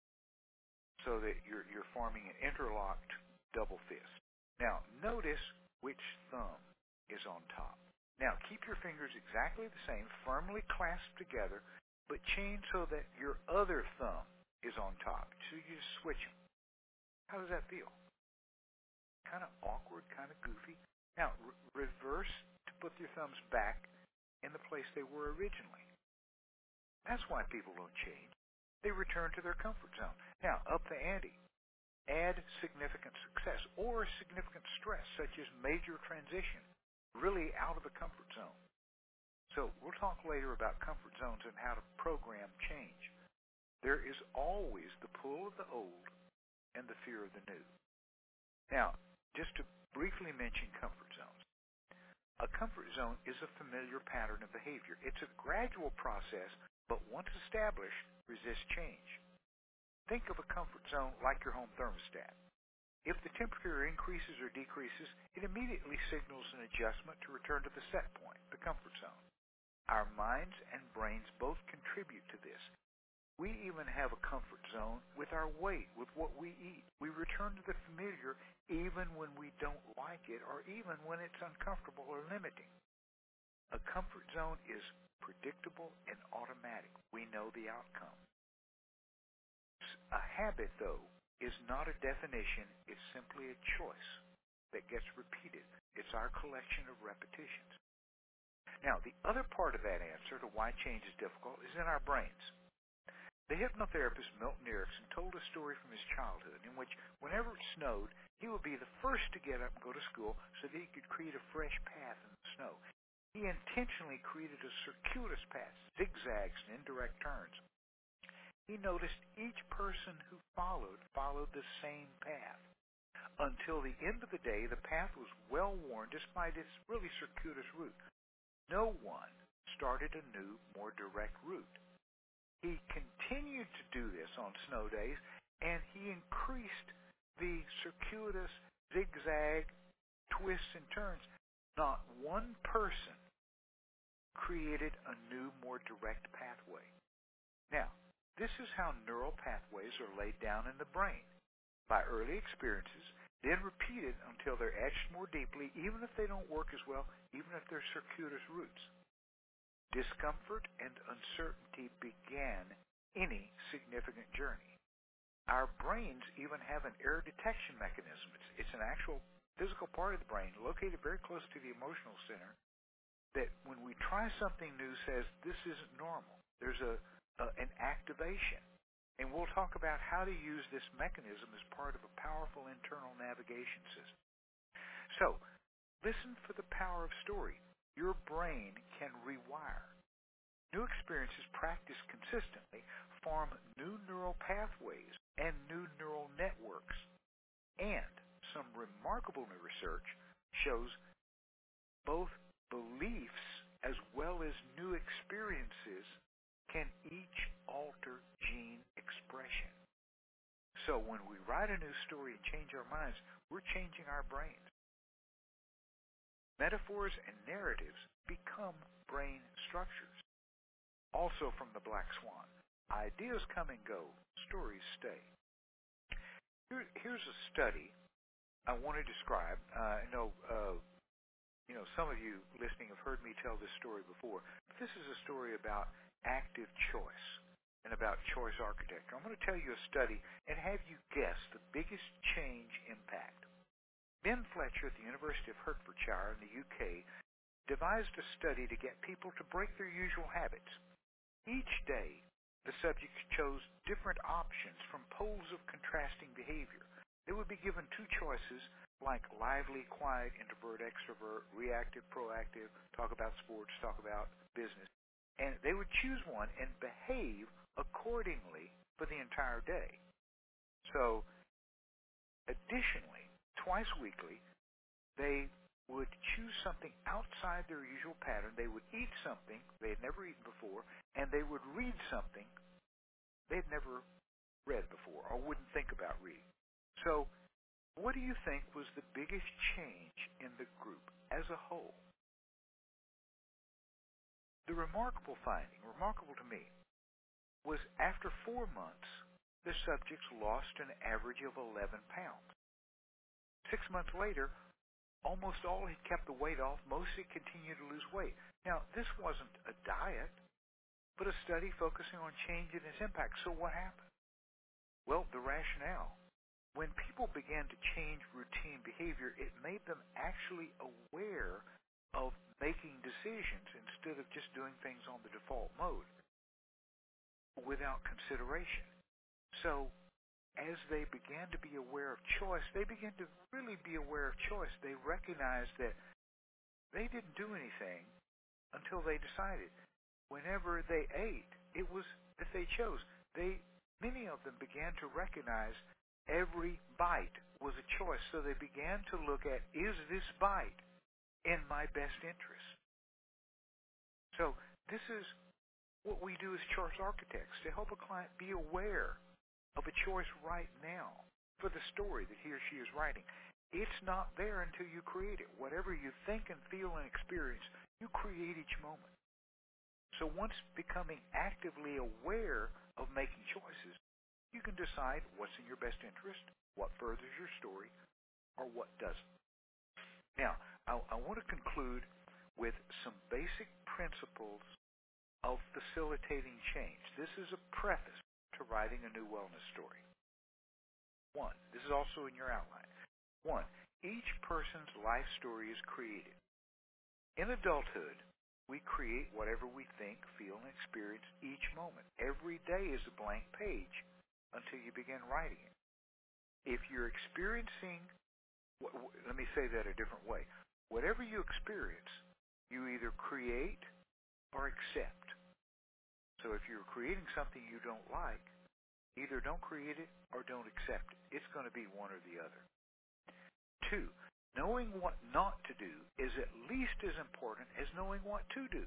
Speaker 1: so that you're you're forming an interlocked double fist. Now, notice which thumb is on top. Now, keep your fingers exactly the same, firmly clasped together, but change so that your other thumb is on top. So you just switch them. How does that feel? Kind of awkward, kind of goofy. Now, re- reverse to put your thumbs back in the place they were originally. That's why people don't change. They return to their comfort zone. Now, up the ante. Add significant success or significant stress, such as major transition, really out of the comfort zone. So we'll talk later about comfort zones and how to program change. There is always the pull of the old and the fear of the new. Now, just to briefly mention comfort zones. A comfort zone is a familiar pattern of behavior. It's a gradual process, but once established, resist change. Think of a comfort zone like your home thermostat. If the temperature increases or decreases, it immediately signals an adjustment to return to the set point, the comfort zone. Our minds and brains both contribute to this. We even have a comfort zone with our weight, with what we eat. We return to the familiar even when we don't like it or even when it's uncomfortable or limiting. A comfort zone is predictable and automatic. We know the outcome. A habit, though, is not a definition. It's simply a choice that gets repeated. It's our collection of repetitions. Now, the other part of that answer to why change is difficult is in our brains. The hypnotherapist Milton Erickson told a story from his childhood in which whenever it snowed, he would be the first to get up and go to school so that he could create a fresh path in the snow. He intentionally created a circuitous path, zigzags and indirect turns. He noticed each person who followed followed the same path. Until the end of the day, the path was well worn despite its really circuitous route. No one started a new, more direct route. He continued to do this on snow days, and he increased the circuitous, zigzag, twists and turns. Not one person created a new, more direct pathway. Now, this is how neural pathways are laid down in the brain, by early experiences, then repeated until they're etched more deeply, even if they don't work as well, even if they're circuitous routes. Discomfort and uncertainty began any significant journey. Our brains even have an error detection mechanism. It's, it's an actual physical part of the brain located very close to the emotional center that when we try something new says this isn't normal. There's a, a an activation. And we'll talk about how to use this mechanism as part of a powerful internal navigation system. So, listen for the power of story. Your brain can rewire. New experiences practiced consistently form new neural pathways and new neural networks. And some remarkable new research shows both beliefs as well as new experiences can each alter gene expression. So when we write a new story and change our minds, we're changing our brains. Metaphors and narratives become brain structures. Also from the Black Swan, ideas come and go, stories stay. Here, here's a study I want to describe. Uh, I know, uh, you know, some of you listening have heard me tell this story before. But this is a story about active choice and about choice architecture. I'm going to tell you a study and have you guess the biggest change impact. Ben Fletcher at the University of Hertfordshire in the U K devised a study to get people to break their usual habits. Each day, the subjects chose different options from poles of contrasting behavior. They would be given two choices like lively, quiet, introvert, extrovert, reactive, proactive, talk about sports, talk about business. And they would choose one and behave accordingly for the entire day. So, additionally, twice weekly, they would choose something outside their usual pattern. They would eat something they had never eaten before, and they would read something they had never read before or wouldn't think about reading. So, what do you think was the biggest change in the group as a whole? The remarkable finding, remarkable to me, was after four months, the subjects lost an average of eleven pounds. Six months later, almost all had kept the weight off. Most had continued to lose weight. Now, this wasn't a diet, but a study focusing on change and its impact. So what happened? Well, the rationale. When people began to change routine behavior, it made them actually aware of making decisions instead of just doing things on the default mode without consideration. So as they began to be aware of choice, they began to really be aware of choice. They recognized that they didn't do anything until they decided. Whenever they ate, it was that they chose. They, many of them began to recognize every bite was a choice. So they began to look at, is this bite in my best interest? So this is what we do as choice architects, to help a client be aware of a choice right now for the story that he or she is writing. It's not there until you create it. Whatever you think and feel and experience, you create each moment. So once becoming actively aware of making choices, you can decide what's in your best interest, what furthers your story, or what doesn't. Now, I, I want to conclude with some basic principles of facilitating change. This is a preface to writing a new wellness story. One, this is also in your outline. One, each person's life story is created. In adulthood, we create whatever we think, feel, and experience each moment. Every day is a blank page until you begin writing it. If you're experiencing, let me say that a different way. Whatever you experience, you either create or accept. So if you're creating something you don't like, either don't create it or don't accept it. It's going to be one or the other. Two, knowing what not to do is at least as important as knowing what to do.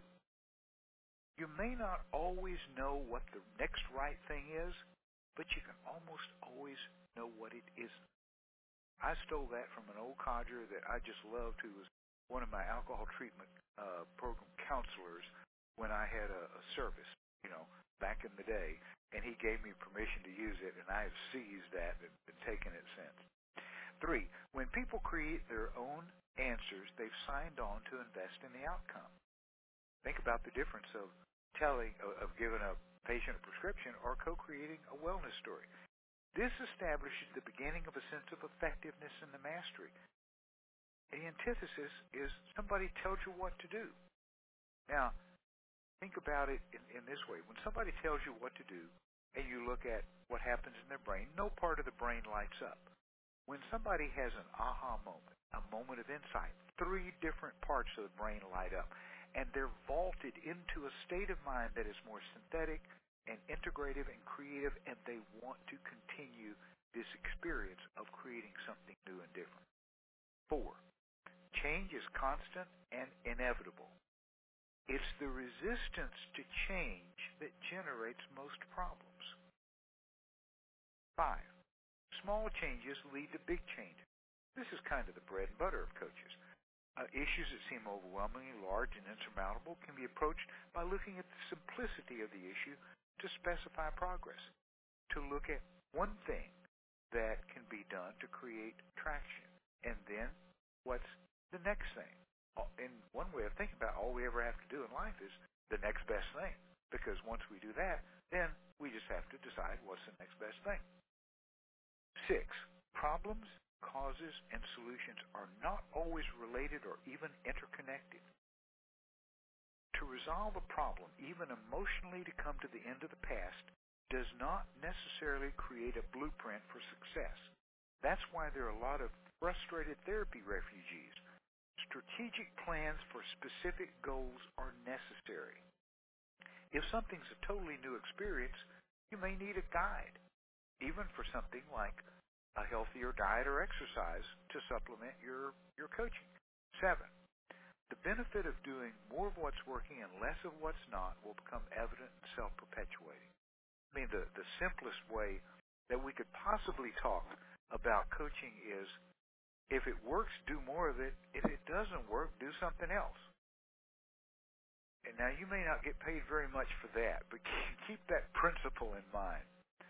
Speaker 1: You may not always know what the next right thing is, but you can almost always know what it isn't. I stole that from an old codger that I just loved, who was one of my alcohol treatment uh, program counselors when I had a, a service, you know, back in the day, and he gave me permission to use it, and I have seized that and been taking it since. Three, when people create their own answers, they've signed on to invest in the outcome. Think about the difference of telling, of, of giving a patient a prescription or co-creating a wellness story. This establishes the beginning of a sense of effectiveness in the mastery. The antithesis is somebody tells you what to do. Now, think about it in, in this way. When somebody tells you what to do and you look at what happens in their brain, no part of the brain lights up. When somebody has an aha moment, a moment of insight, three different parts of the brain light up, and they're vaulted into a state of mind that is more synthetic and integrative and creative, and they want to continue this experience of creating something new and different. Four, change is constant and inevitable. It's the resistance to change that generates most problems. Five, small changes lead to big changes. This is kind of the bread and butter of coaches. Uh, issues that seem overwhelmingly large and insurmountable can be approached by looking at the simplicity of the issue to specify progress, to look at one thing that can be done to create traction, and then what's the next thing. In one way of thinking about it, all we ever have to do in life is the next best thing, because once we do that, then we just have to decide what's the next best thing. Six, problems, causes, and solutions are not always related or even interconnected. To resolve a problem, even emotionally to come to the end of the past, does not necessarily create a blueprint for success. That's why there are a lot of frustrated therapy refugees. Strategic plans for specific goals are necessary. If something's a totally new experience, you may need a guide, even for something like a healthier diet or exercise to supplement your, your coaching. Seven, the benefit of doing more of what's working and less of what's not will become evident and self-perpetuating. I mean, the, the simplest way that we could possibly talk about coaching is, if it works, do more of it. If it doesn't work, do something else. And now you may not get paid very much for that, but keep that principle in mind.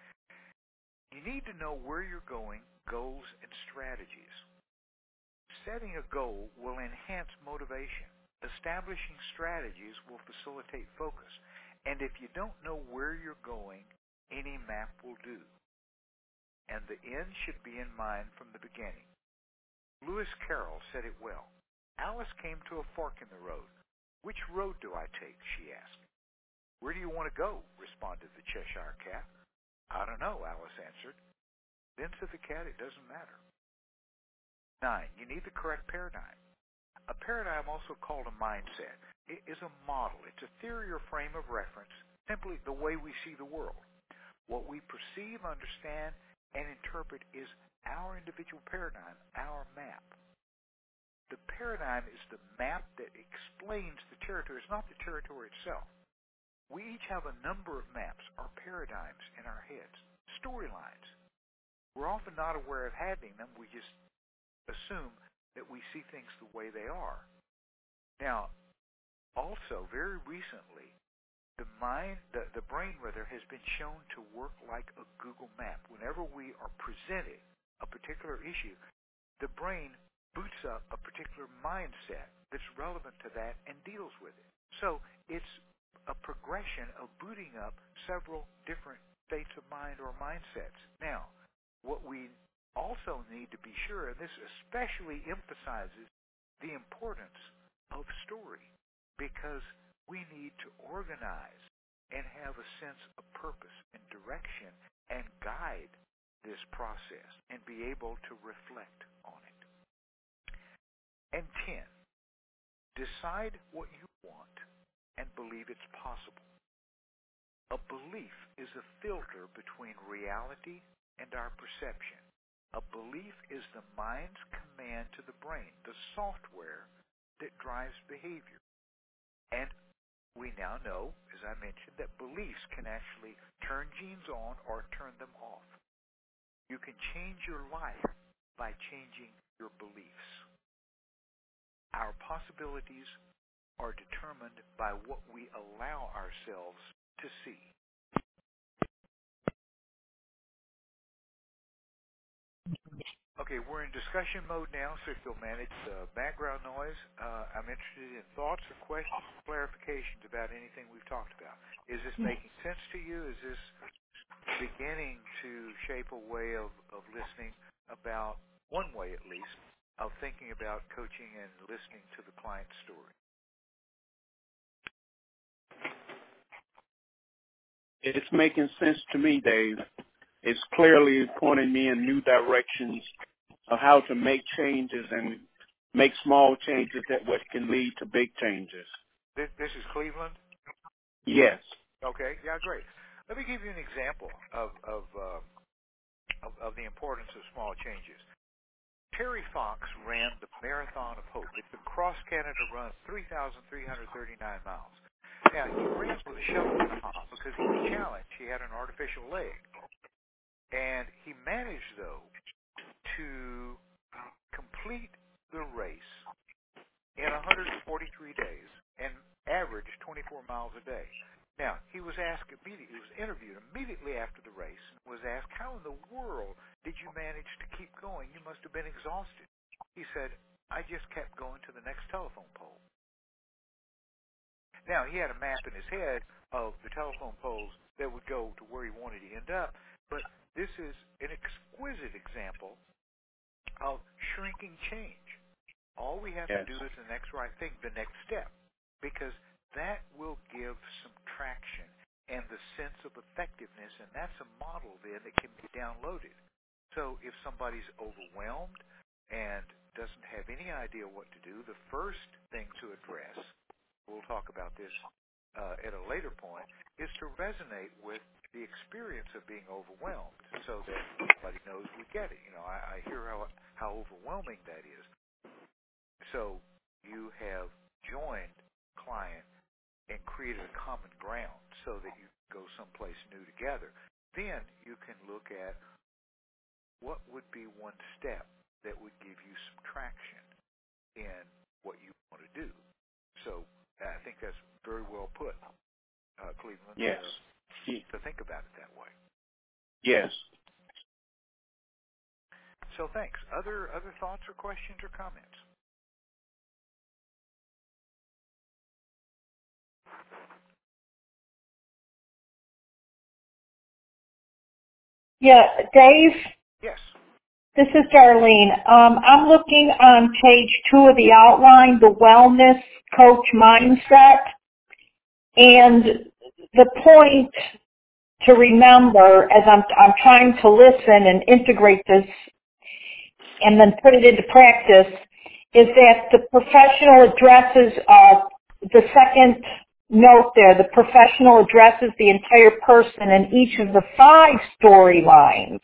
Speaker 1: You need to know where you're going, goals, and strategies. Setting a goal will enhance motivation. Establishing strategies will facilitate focus. And if you don't know where you're going, any map will do. And the end should be in mind from the beginning. Lewis Carroll said it well. Alice came to a fork in the road. Which road do I take? She asked. Where do you want to go? Responded the Cheshire Cat. I don't know, Alice answered. Then said the cat, it doesn't matter. Nine, you need the correct paradigm. A paradigm, also called a mindset, it is a model. It's a theory or frame of reference, simply the way we see the world. What we perceive, understand, and interpret is our individual paradigm, our map. The paradigm is the map that explains the territory. It's not the territory itself. We each have a number of maps, or paradigms, in our heads, storylines. We're often not aware of having them. We just assume that we see things the way they are. Now, also, very recently, the mind, the, the brain rather, has been shown to work like a Google map. Whenever we are presented a particular issue, the brain boots up a particular mindset that's relevant to that and deals with it. So it's a progression of booting up several different states of mind or mindsets. Now, what we also need to be sure, and this especially emphasizes the importance of story, because we need to organize and have a sense of purpose and direction and guide this process and be able to reflect on it. And ten, decide what you want and believe it's possible. A belief is a filter between reality and our perception. A belief is the mind's command to the brain, the software that drives behavior. And we now know, as I mentioned, that beliefs can actually turn genes on or turn them off. You can change your life by changing your beliefs. Our possibilities are determined by what we allow ourselves to see. Okay, we're in discussion mode now, so if you'll manage the background noise, uh, I'm interested in thoughts or questions or clarifications about anything we've talked about. Is this making sense to you? Is this beginning to shape a way of, of listening about, one way at least, of thinking about coaching and listening to the client's story?
Speaker 4: It's making sense to me, Dave. It's clearly pointing me in new directions of how to make changes and make small changes that what can lead to big changes.
Speaker 1: This, this is Cleveland?
Speaker 4: Yes.
Speaker 1: Okay, yeah, great. Let me give you an example of of, uh, of of the importance of small changes. Terry Fox ran the Marathon of Hope. It's a cross-Canada run, three thousand three hundred thirty-nine miles. Now, he ran with a shovel and a hop because he was challenged. He had an artificial leg. And he managed, though, to complete the race in one hundred forty-three days and averaged twenty-four miles a day. Now, he was asked immediately, he was interviewed immediately after the race and was asked, how in the world did you manage to keep going? You must have been exhausted. He said, I just kept going to the next telephone pole. Now, he had a map in his head of the telephone poles that would go to where he wanted to end up, but this is an exquisite example of shrinking change. All we have
Speaker 4: Yes.
Speaker 1: to do is the next right thing, the next step, because that will give some traction and the sense of effectiveness, and that's a model then that can be downloaded. So if somebody's overwhelmed and doesn't have any idea what to do, the first thing to address, we'll talk about this uh, at a later point, is to resonate with the experience of being overwhelmed so that everybody knows we get it. You know, I, I hear how, how overwhelming that is. So you have joined client and created a common ground so that you go someplace new together. Then you can look at what would be one step that would give you some traction in what you want to do. So I think that's very well put, uh, Cleveland,
Speaker 4: Yes.
Speaker 1: uh, to think about it that way.
Speaker 4: Yes.
Speaker 1: So thanks. Other other thoughts or questions or comments?
Speaker 2: Yeah, Dave,
Speaker 1: Yes.
Speaker 2: this is Darlene. Um, I'm looking on page two of the outline, the wellness coach mindset, and the point to remember as I'm, I'm trying to listen and integrate this and then put it into practice is that the professional addresses uh, the second note there, the professional addresses the entire person in each of the five storylines.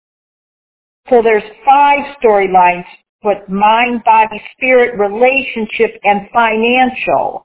Speaker 2: So there's five storylines, but mind, body, spirit, relationship, and financial.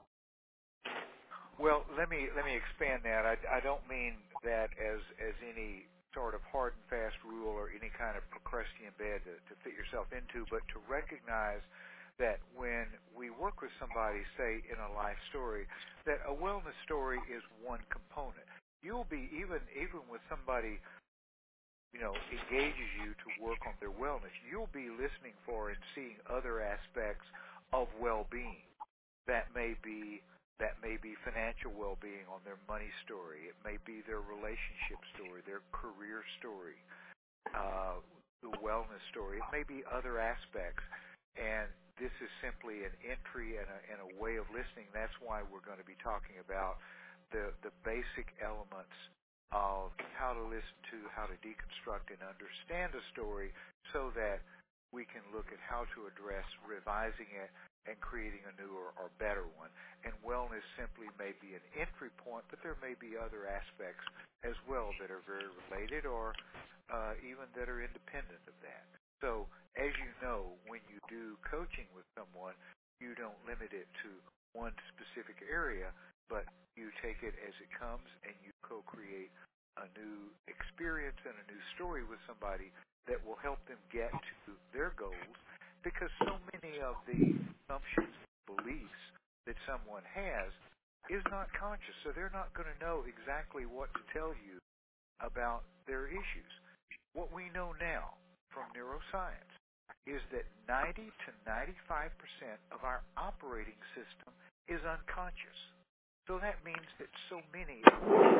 Speaker 1: Well, let me let me expand that. I, I don't mean that as as any sort of hard and fast rule or any kind of Procrustean bed to, to fit yourself into, but to recognize that when we work with somebody, say in a life story, that a wellness story is one component. You'll be even even with somebody, you know, engages you to work on their wellness, you'll be listening for and seeing other aspects of well-being. That may be that may be financial well-being on their money story. It may be their relationship story, their career story, uh, the wellness story. It may be other aspects, and this is simply an entry and a, and a way of listening. That's why we're going to be talking about the the basic elements of how to listen to, how to deconstruct and understand a story so that we can look at how to address revising it and creating a new or, or better one. And wellness simply may be an entry point, but there may be other aspects as well that are very related or uh, even that are independent of that. So as you know, when you do coaching with someone, you don't limit it to one specific area, but you take it as it comes and you co-create a new experience and a new story with somebody that will help them get to their goals, because so many of the assumptions, beliefs that someone has is not conscious, so they're not going to know exactly what to tell you about their issues. What we know now from neuroscience is that ninety to ninety-five percent of our operating system is unconscious. So that means that so many of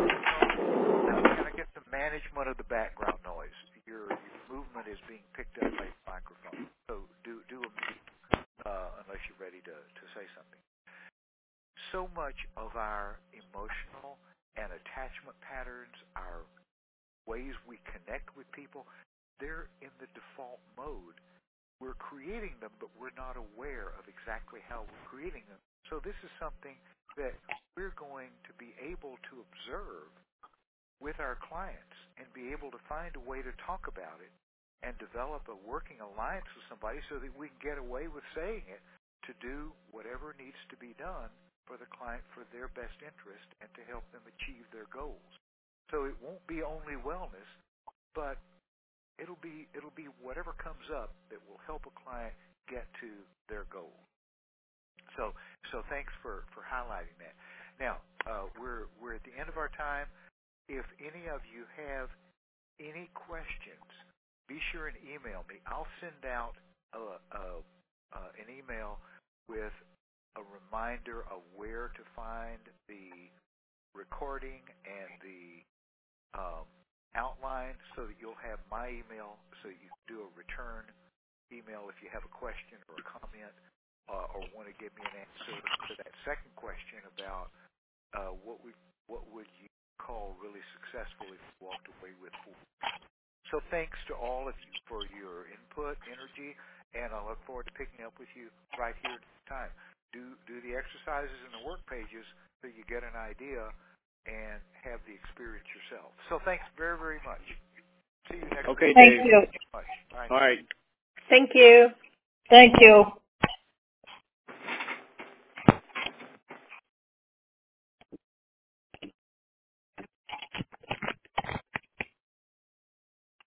Speaker 1: now, can I get the management of the background noise? Your, your movement is being picked up by the microphone. So do do a mute uh, unless you're ready to, to say something. So much of our emotional and attachment patterns patterns, our ways we connect with people, they're in the default mode. We're creating them, but we're not aware of exactly how we're creating them. So this is something that we're going to be able to observe with our clients and be able to find a way to talk about it and develop a working alliance with somebody so that we can get away with saying it to do whatever needs to be done for the client for their best interest and to help them achieve their goals. So it won't be only wellness, but it'll be it'll be whatever comes up that will help a client get to their goals. So so thanks for, for highlighting that. Now, uh, we're we're at the end of our time. If any of you have any questions, be sure and email me. I'll send out a, a, uh, an email with a reminder of where to find the recording and the um, outline so that you'll have my email so you can do a return email if you have a question or a comment uh, or want to give me an answer to that second question about uh, what would what would you call really successful if you walked away with four. So thanks to all of you for your input, energy, and I look forward to picking up with you right here at this time. Do do the exercises and the work pages so you get an idea and have the experience yourself. So thanks very, very much. See you next
Speaker 4: Okay,
Speaker 1: week.
Speaker 4: Dave.
Speaker 2: Thank you.
Speaker 1: Much. All right.
Speaker 4: All right.
Speaker 5: Thank you.
Speaker 2: Thank you.